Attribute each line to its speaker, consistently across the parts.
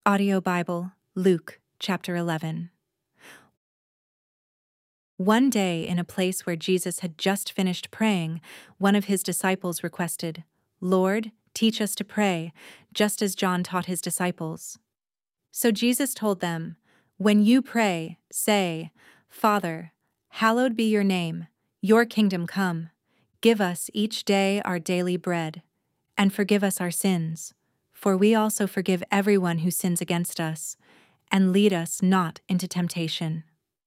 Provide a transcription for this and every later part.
Speaker 1: Audio Bible, Luke, chapter 11. One day, in a place where Jesus had just finished praying, one of his disciples requested, "Lord, teach us to pray, just as John taught his disciples." So Jesus told them, "When you pray, say, 'Father, hallowed be your name, your kingdom come. Give us each day our daily bread, and forgive us our sins, for we also forgive everyone who sins against us, and lead us not into temptation.'"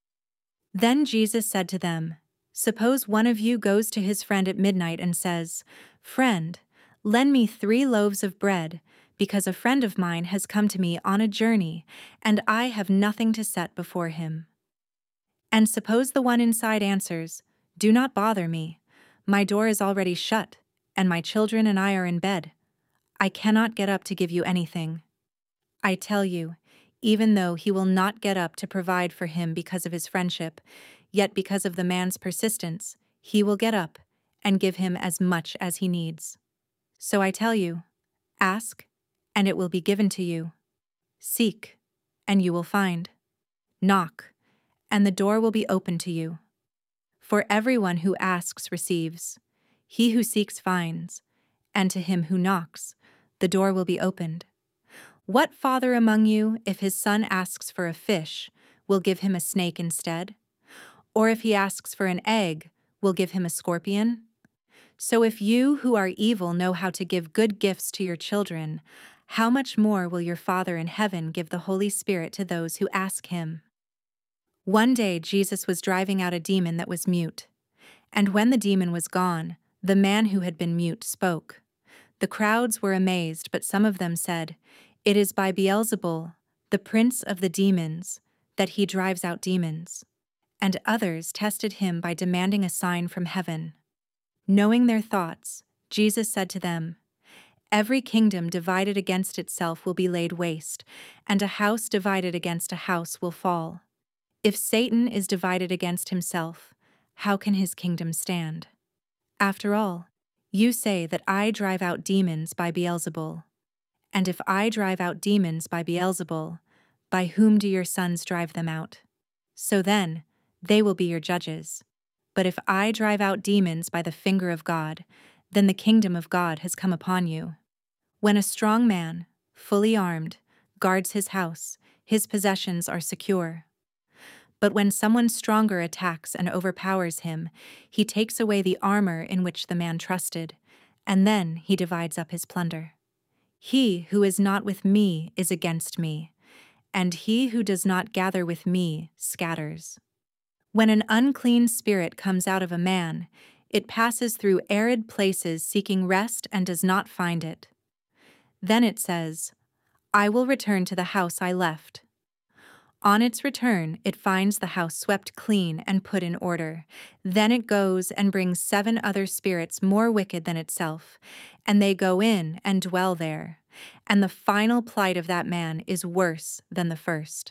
Speaker 1: Then Jesus said to them, "Suppose one of you goes to his friend at midnight and says, 'Friend, lend me 3 loaves of bread, because a friend of mine has come to me on a journey, and I have nothing to set before him.' And suppose the one inside answers, 'Do not bother me. My door is already shut, and my children and I are in bed. I cannot get up to give you anything.' I tell you, even though he will not get up to provide for him because of his friendship, yet because of the man's persistence, he will get up and give him as much as he needs. So I tell you, ask, and it will be given to you. Seek, and you will find. Knock, and the door will be opened to you. For everyone who asks receives, he who seeks finds, and to him who knocks, the door will be opened. What father among you, if his son asks for a fish, will give him a snake instead? Or if he asks for an egg, will give him a scorpion? So if you who are evil know how to give good gifts to your children, how much more will your Father in heaven give the Holy Spirit to those who ask him?" One day Jesus was driving out a demon that was mute. And when the demon was gone, the man who had been mute spoke. The crowds were amazed, but some of them said, "It is by Beelzebul, the prince of the demons, that he drives out demons." And others tested him by demanding a sign from heaven. Knowing their thoughts, Jesus said to them, "Every kingdom divided against itself will be laid waste, and a house divided against a house will fall. If Satan is divided against himself, how can his kingdom stand? After all, you say that I drive out demons by Beelzebul. And if I drive out demons by Beelzebul, by whom do your sons drive them out? So then, they will be your judges. But if I drive out demons by the finger of God, then the kingdom of God has come upon you. When a strong man, fully armed, guards his house, his possessions are secure. But when someone stronger attacks and overpowers him, he takes away the armor in which the man trusted, and then he divides up his plunder. He who is not with me is against me, and he who does not gather with me scatters. When an unclean spirit comes out of a man, it passes through arid places seeking rest and does not find it. Then it says, 'I will return to the house I left.' On its return, it finds the house swept clean and put in order. Then it goes and brings 7 other spirits more wicked than itself, and they go in and dwell there. And the final plight of that man is worse than the first."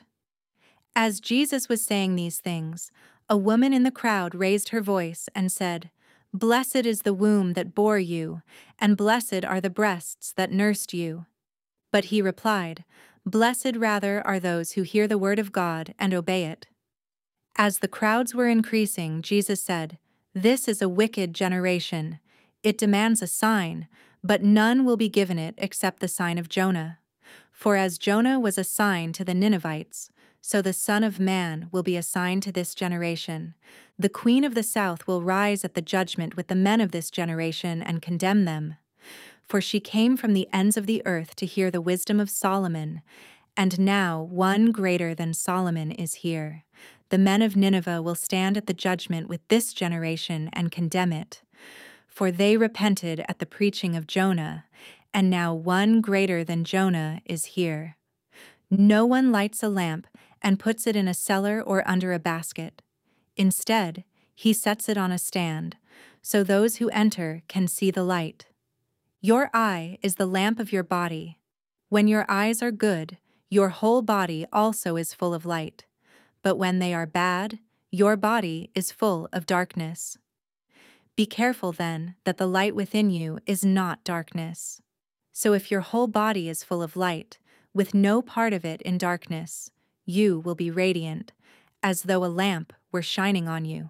Speaker 1: As Jesus was saying these things, a woman in the crowd raised her voice and said, "Blessed is the womb that bore you, and blessed are the breasts that nursed you." But he replied, "Blessed rather are those who hear the word of God and obey it." As the crowds were increasing, Jesus said, "This is a wicked generation. It demands a sign, but none will be given it except the sign of Jonah. For as Jonah was a sign to the Ninevites, so the Son of Man will be a sign to this generation. The Queen of the South will rise at the judgment with the men of this generation and condemn them. For she came from the ends of the earth to hear the wisdom of Solomon, and now one greater than Solomon is here. The men of Nineveh will stand at the judgment with this generation and condemn it. For they repented at the preaching of Jonah, and now one greater than Jonah is here. No one lights a lamp and puts it in a cellar or under a basket. Instead, he sets it on a stand, so those who enter can see the light. Your eye is the lamp of your body. When your eyes are good, your whole body also is full of light. But when they are bad, your body is full of darkness. Be careful then that the light within you is not darkness. So if your whole body is full of light, with no part of it in darkness. You will be radiant, as though a lamp were shining on you."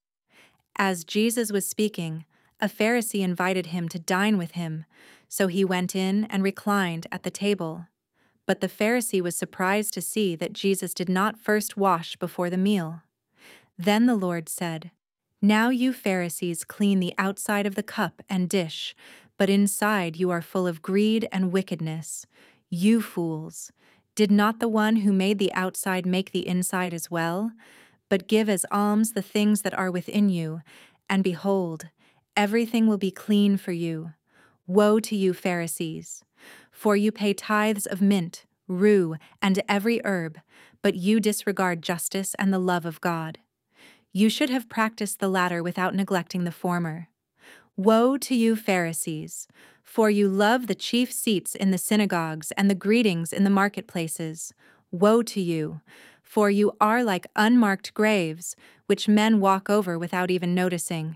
Speaker 1: As Jesus was speaking, a Pharisee invited him to dine with him, so he went in and reclined at the table. But the Pharisee was surprised to see that Jesus did not first wash before the meal. Then the Lord said, "Now you Pharisees clean the outside of the cup and dish, but inside you are full of greed and wickedness. You fools! Did not the one who made the outside make the inside as well? But give as alms the things that are within you, and behold, everything will be clean for you. Woe to you, Pharisees! For you pay tithes of mint, rue, and every herb, but you disregard justice and the love of God. You should have practiced the latter without neglecting the former. Woe to you, Pharisees! For you love the chief seats in the synagogues and the greetings in the marketplaces. Woe to you! For you are like unmarked graves, which men walk over without even noticing.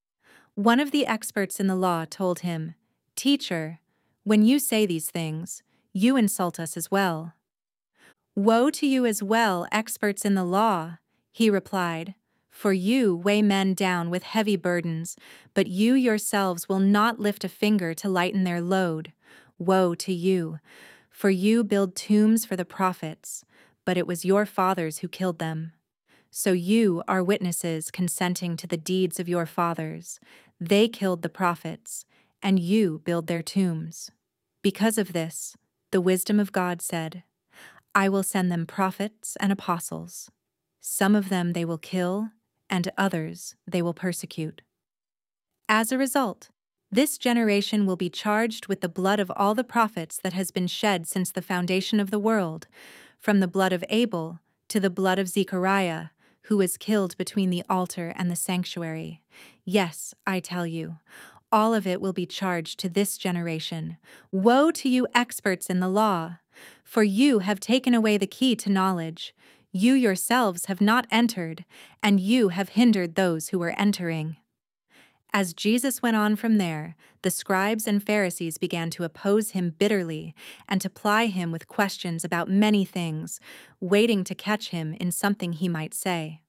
Speaker 1: One of the experts in the law told him, "Teacher, when you say these things, you insult us as well." "Woe to you as well, experts in the law," he replied, "for you weigh men down with heavy burdens, but you yourselves will not lift a finger to lighten their load. Woe to you! For you build tombs for the prophets, but it was your fathers who killed them. So you are witnesses consenting to the deeds of your fathers. They killed the prophets, and you build their tombs. Because of this, the wisdom of God said, 'I will send them prophets and apostles. Some of them they will kill, and others they will persecute.' As a result, this generation will be charged with the blood of all the prophets that has been shed since the foundation of the world, from the blood of Abel to the blood of Zechariah, who was killed between the altar and the sanctuary. Yes, I tell you, all of it will be charged to this generation. Woe to you, experts in the law! For you have taken away the key to knowledge. You yourselves have not entered, and you have hindered those who were entering." As Jesus went on from there, the scribes and Pharisees began to oppose him bitterly and to ply him with questions about many things, waiting to catch him in something he might say.